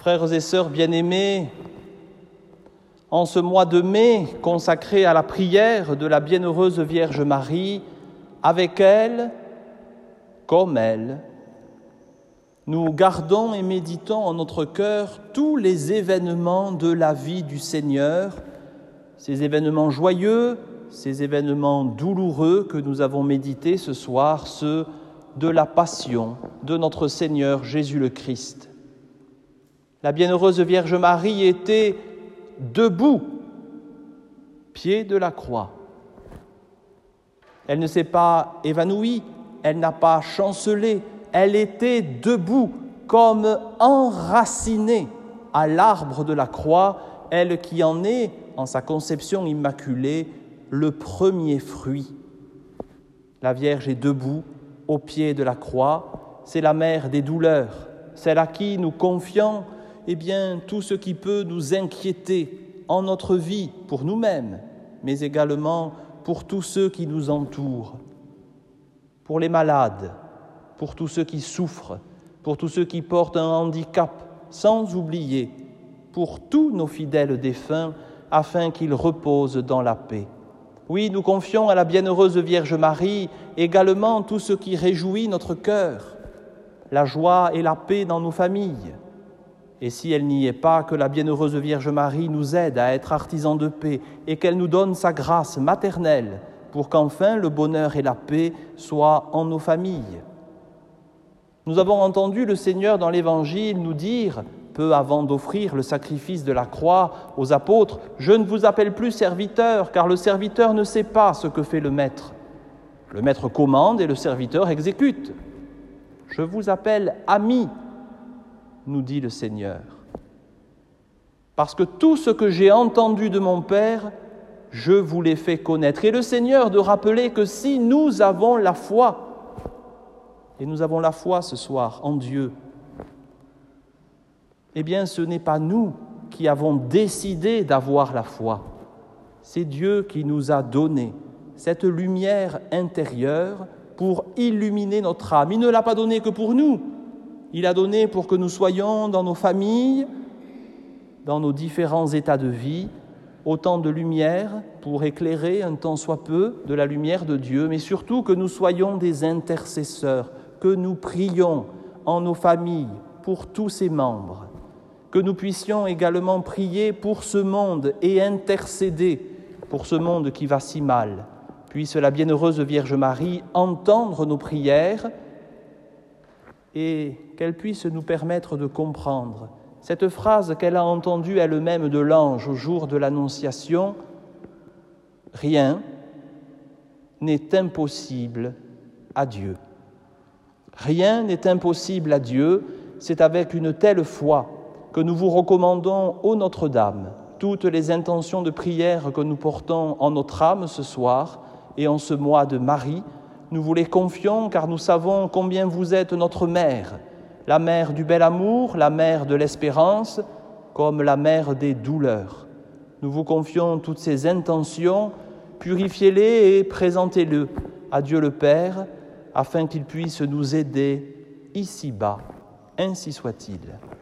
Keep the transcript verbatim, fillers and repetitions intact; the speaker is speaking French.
Frères et sœurs bien-aimés, en ce mois de mai consacré à la prière de la bienheureuse Vierge Marie, avec elle, comme elle, nous gardons et méditons en notre cœur tous les événements de la vie du Seigneur, ces événements joyeux, ces événements douloureux que nous avons médités ce soir, ceux de la passion de notre Seigneur Jésus le Christ. La bienheureuse Vierge Marie était debout, pied de la croix. Elle ne s'est pas évanouie, elle n'a pas chancelé, elle était debout, comme enracinée à l'arbre de la croix, elle qui en est, en sa conception immaculée, le premier fruit. La Vierge est debout, au pied de la croix, c'est la mère des douleurs, celle à qui nous confions eh bien, tout ce qui peut nous inquiéter en notre vie, pour nous-mêmes, mais également pour tous ceux qui nous entourent, pour les malades, pour tous ceux qui souffrent, pour tous ceux qui portent un handicap, sans oublier pour tous nos fidèles défunts, afin qu'ils reposent dans la paix. Oui, nous confions à la bienheureuse Vierge Marie également tout ce qui réjouit notre cœur, la joie et la paix dans nos familles. Et si elle n'y est pas, que la bienheureuse Vierge Marie nous aide à être artisans de paix et qu'elle nous donne sa grâce maternelle pour qu'enfin le bonheur et la paix soient en nos familles. Nous avons entendu le Seigneur dans l'Évangile nous dire, peu avant d'offrir le sacrifice de la croix aux apôtres, « Je ne vous appelle plus serviteur, car le serviteur ne sait pas ce que fait le Maître. Le Maître commande et le serviteur exécute. Je vous appelle ami, nous dit le Seigneur. Parce que tout ce que j'ai entendu de mon Père, je vous l'ai fait connaître. » Et le Seigneur de rappeler que si nous avons la foi, et nous avons la foi ce soir en Dieu, eh bien ce n'est pas nous qui avons décidé d'avoir la foi. C'est Dieu qui nous a donné cette lumière intérieure pour illuminer notre âme. Il ne l'a pas donnée que pour nous. Il a donné pour que nous soyons dans nos familles, dans nos différents états de vie, autant de lumière pour éclairer un tant soit peu de la lumière de Dieu, mais surtout que nous soyons des intercesseurs, que nous prions en nos familles pour tous ses membres, que nous puissions également prier pour ce monde et intercéder pour ce monde qui va si mal. Puisse la bienheureuse Vierge Marie entendre nos prières et qu'elle puisse nous permettre de comprendre cette phrase qu'elle a entendue elle-même de l'ange au jour de l'Annonciation, « Rien n'est impossible à Dieu. » Rien n'est impossible à Dieu, c'est avec une telle foi que nous vous recommandons, ô Notre-Dame, toutes les intentions de prière que nous portons en notre âme ce soir et en ce mois de Marie. Nous vous les confions car nous savons combien vous êtes notre mère, la mère du bel amour, la mère de l'espérance, comme la mère des douleurs. Nous vous confions toutes ces intentions, purifiez-les et présentez-les à Dieu le Père, afin qu'il puisse nous aider ici-bas. Ainsi soit-il.